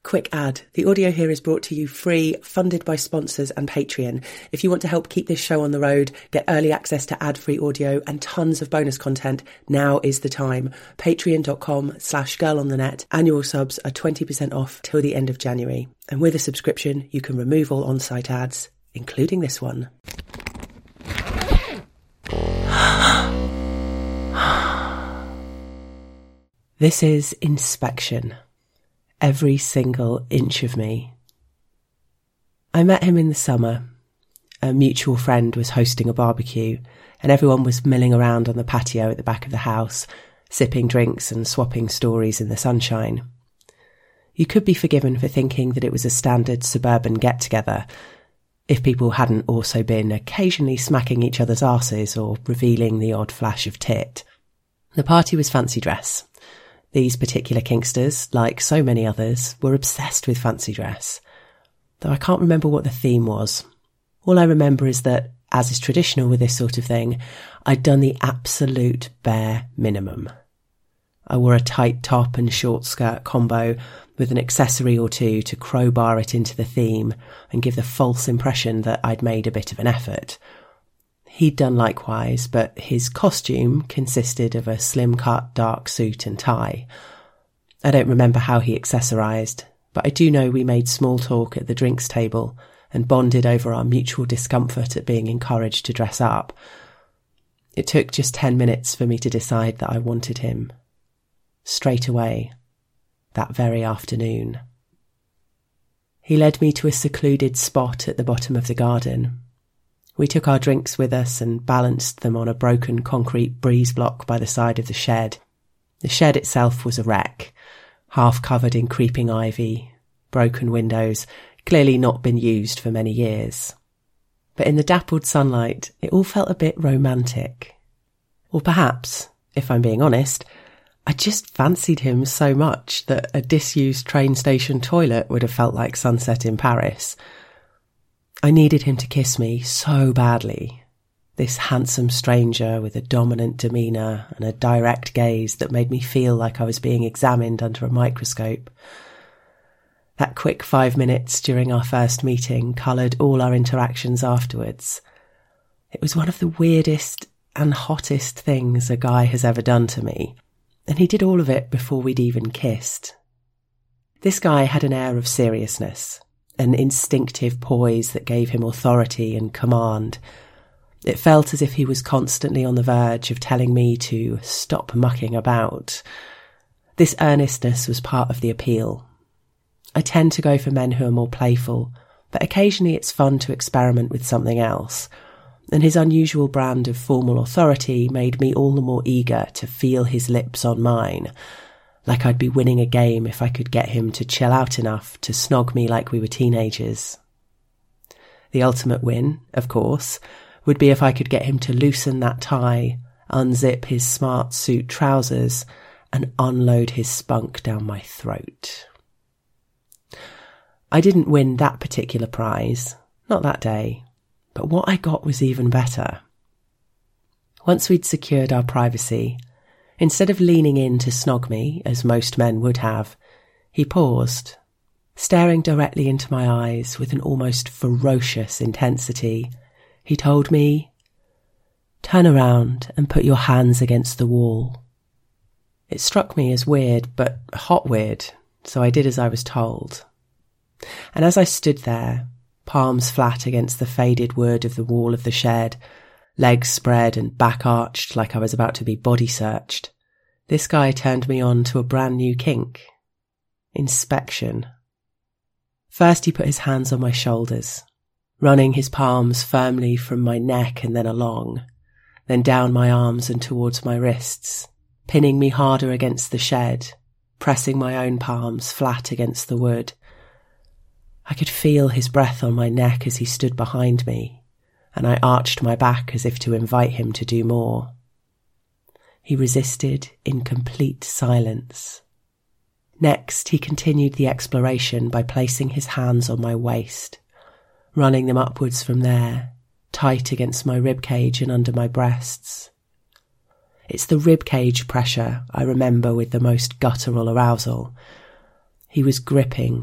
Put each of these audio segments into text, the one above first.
Quick ad. The audio here is brought to you free, funded by sponsors and Patreon. If you want to help keep this show on the road, get early access to ad-free audio and tons of bonus content, now is the time. Patreon.com/girlonthenet. Annual subs are 20% off till the end of January. And with a subscription, you can remove all on-site ads, including this one. This is Inspection. Every single inch of me. I met him in the summer. A mutual friend was hosting a barbecue, and everyone was milling around on the patio at the back of the house, sipping drinks and swapping stories in the sunshine. You could be forgiven for thinking that it was a standard suburban get-together, if people hadn't also been occasionally smacking each other's arses or revealing the odd flash of tit. The party was fancy dress. These particular kinksters, like so many others, were obsessed with fancy dress, though I can't remember what the theme was. All I remember is that, as is traditional with this sort of thing, I'd done the absolute bare minimum. I wore a tight top and short skirt combo with an accessory or two to crowbar it into the theme and give the false impression that I'd made a bit of an effort. He'd done likewise, but his costume consisted of a slim-cut dark suit and tie. I don't remember how he accessorised, but I do know we made small talk at the drinks table and bonded over our mutual discomfort at being encouraged to dress up. It took just 10 minutes for me to decide that I wanted him. Straight away, that very afternoon. He led me to a secluded spot at the bottom of the garden. We took our drinks with us and balanced them on a broken concrete breeze block by the side of the shed. The shed itself was a wreck, half covered in creeping ivy, broken windows, clearly not been used for many years. But in the dappled sunlight, it all felt a bit romantic. Or perhaps, if I'm being honest, I just fancied him so much that a disused train station toilet would have felt like sunset in Paris. I needed him to kiss me so badly. This handsome stranger with a dominant demeanour and a direct gaze that made me feel like I was being examined under a microscope. That quick 5 minutes during our first meeting coloured all our interactions afterwards. It was one of the weirdest and hottest things a guy has ever done to me, and he did all of it before we'd even kissed. This guy had an air of seriousness, an instinctive poise that gave him authority and command. It felt as if he was constantly on the verge of telling me to stop mucking about. This earnestness was part of the appeal. I tend to go for men who are more playful, but occasionally it's fun to experiment with something else, and his unusual brand of formal authority made me all the more eager to feel his lips on mine, like I'd be winning a game if I could get him to chill out enough to snog me like we were teenagers. The ultimate win, of course, would be if I could get him to loosen that tie, unzip his smart suit trousers, and unload his spunk down my throat. I didn't win that particular prize, not that day, but what I got was even better. Once we'd secured our privacy, instead of leaning in to snog me, as most men would have, he paused, staring directly into my eyes with an almost ferocious intensity. He told me, "Turn around and put your hands against the wall." It struck me as weird, but hot weird, so I did as I was told. And as I stood there, palms flat against the faded wood of the wall of the shed, legs spread and back arched like I was about to be body searched, this guy turned me on to a brand new kink. Inspection. First he put his hands on my shoulders, running his palms firmly from my neck and then along, then down my arms and towards my wrists, pinning me harder against the shed, pressing my own palms flat against the wood. I could feel his breath on my neck as he stood behind me, and I arched my back as if to invite him to do more. He resisted in complete silence. Next, he continued the exploration by placing his hands on my waist, running them upwards from there, tight against my ribcage and under my breasts. It's the ribcage pressure I remember with the most guttural arousal. He was gripping,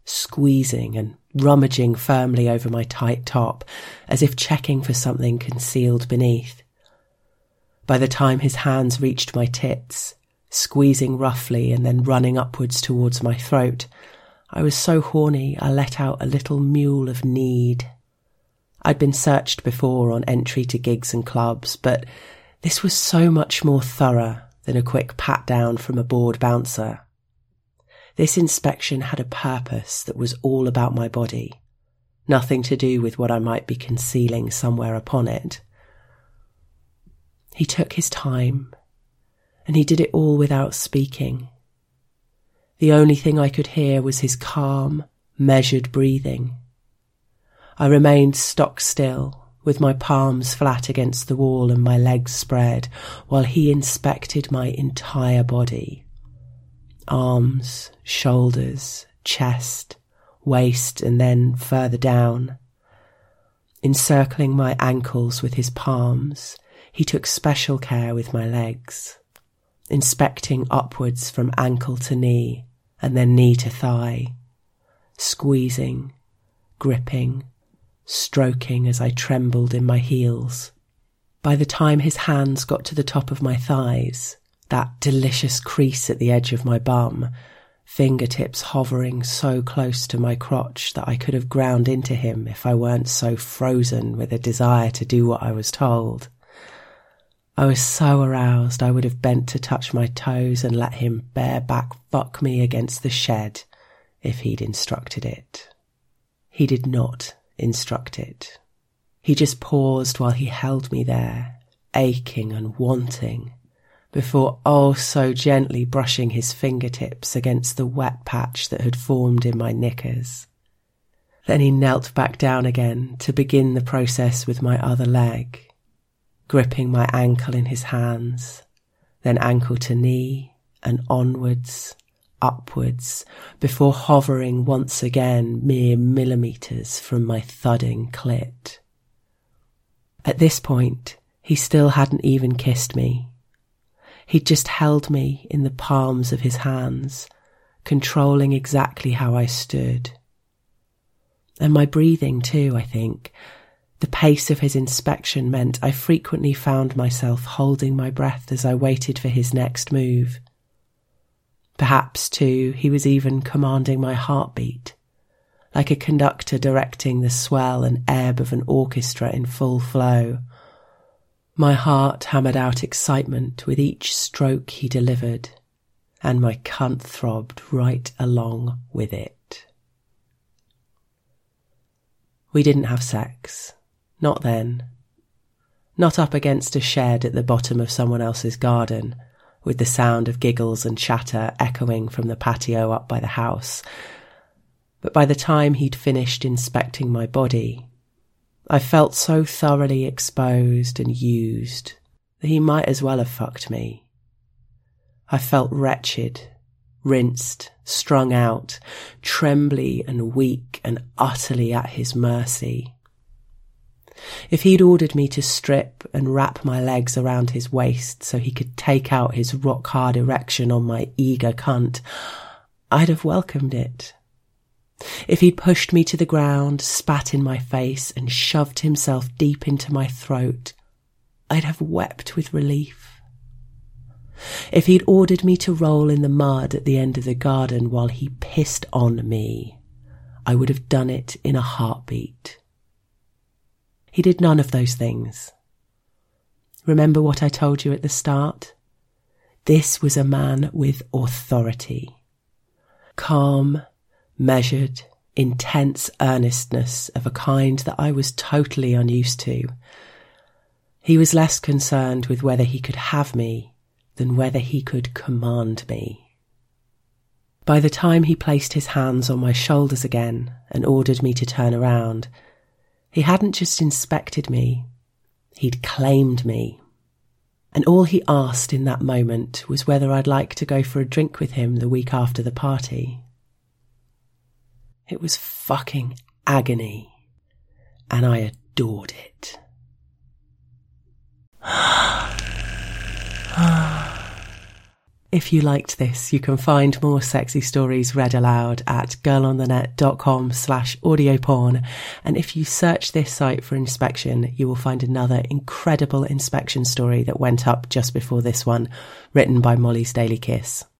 squeezing and rummaging firmly over my tight top, as if checking for something concealed beneath. By the time his hands reached my tits, squeezing roughly and then running upwards towards my throat, I was so horny I let out a little mewl of need. I'd been searched before on entry to gigs and clubs, but this was so much more thorough than a quick pat-down from a bored bouncer. This inspection had a purpose that was all about my body, nothing to do with what I might be concealing somewhere upon it. He took his time, and he did it all without speaking. The only thing I could hear was his calm, measured breathing. I remained stock still, with my palms flat against the wall and my legs spread, while he inspected my entire body. Arms, shoulders, chest, waist, and then further down. Encircling my ankles with his palms, he took special care with my legs, inspecting upwards from ankle to knee and then knee to thigh, squeezing, gripping, stroking as I trembled in my heels. By the time his hands got to the top of my thighs, that delicious crease at the edge of my bum, fingertips hovering so close to my crotch that I could have ground into him if I weren't so frozen with a desire to do what I was told. I was so aroused I would have bent to touch my toes and let him bareback fuck me against the shed if he'd instructed it. He did not instruct it. He just paused while he held me there, aching and wanting, before so gently brushing his fingertips against the wet patch that had formed in my knickers. Then he knelt back down again to begin the process with my other leg, gripping my ankle in his hands, then ankle to knee and onwards, upwards, before hovering once again mere millimetres from my thudding clit. At this point, he still hadn't even kissed me. He'd just held me in the palms of his hands, controlling exactly how I stood. And my breathing too, I think. The pace of his inspection meant I frequently found myself holding my breath as I waited for his next move. Perhaps, too, he was even commanding my heartbeat, like a conductor directing the swell and ebb of an orchestra in full flow. My heart hammered out excitement with each stroke he delivered, and my cunt throbbed right along with it. We didn't have sex. Not then. Not up against a shed at the bottom of someone else's garden, with the sound of giggles and chatter echoing from the patio up by the house. But by the time he'd finished inspecting my body, I felt so thoroughly exposed and used that he might as well have fucked me. I felt wretched, rinsed, strung out, trembly and weak and utterly at his mercy. If he'd ordered me to strip and wrap my legs around his waist so he could take out his rock-hard erection on my eager cunt, I'd have welcomed it. If he'd pushed me to the ground, spat in my face and shoved himself deep into my throat, I'd have wept with relief. If he'd ordered me to roll in the mud at the end of the garden while he pissed on me, I would have done it in a heartbeat. He did none of those things. Remember what I told you at the start? This was a man with authority. Calm, measured, intense earnestness of a kind that I was totally unused to. He was less concerned with whether he could have me than whether he could command me. By the time he placed his hands on my shoulders again and ordered me to turn around, he hadn't just inspected me, he'd claimed me. And all he asked in that moment was whether I'd like to go for a drink with him the week after the party. It was fucking agony, and I adored it. If you liked this, you can find more sexy stories read aloud at girlonthenet.com/audioporn. And if you search this site for Inspection, you will find another incredible inspection story that went up just before this one, written by Molly's Daily Kiss.